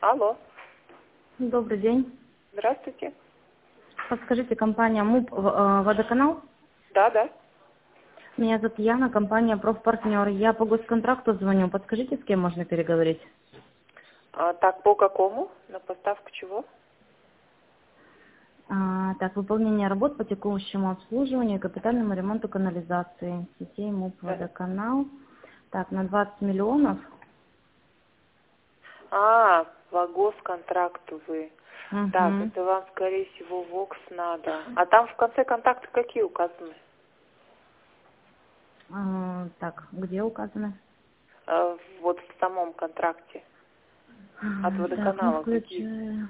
Алло, Добрый день. здравствуйте. Подскажите, компания МУП «Водоканал»? Да. Меня зовут Яна, компания «Профпартнер». Я по госконтракту звоню. Подскажите, с кем можно переговорить? Так, по какому? На поставку чего? Так, выполнение работ по текущему обслуживанию и капитальному ремонту канализации сетей МУП Да. «Водоканал». Так, на 20 миллионов. По госконтракту вы. Так, Угу. это вам, скорее всего, ВОКС надо. А там в конце контакты какие указаны? Так, где указано? Вот в самом контракте. От Так, ну водоканала какие? включаю.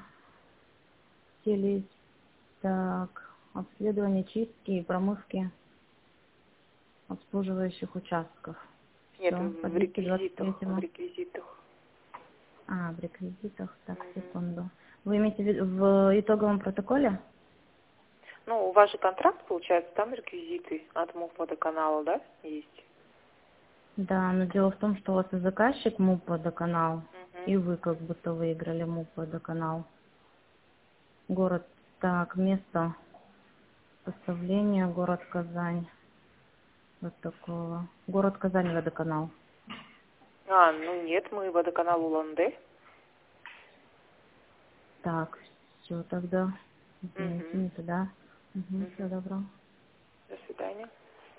Так, обследование чистки и промывки обслуживающих участков. Нет, Все, в подвески реквизитах. 23. В реквизитах. В реквизитах. Так, Мгм. секунду. Вы имеете в виду в итоговом протоколе? Ну, у вас же контракт, получается, там реквизиты от МУП водоканала, да, есть? Да, но дело в том, что у вас и заказчик МУП «Водоканал», Мгм. и вы как будто выиграли МУП «Водоканал». Город, так, место поставления, город Казань. Вот такого. Город Казань, «Водоканал». Ну нет, мы водоканал Улан-Удэ. Так, все тогда. Извините, Мгм. не туда. Угу, всего Мгм. доброго. До свидания.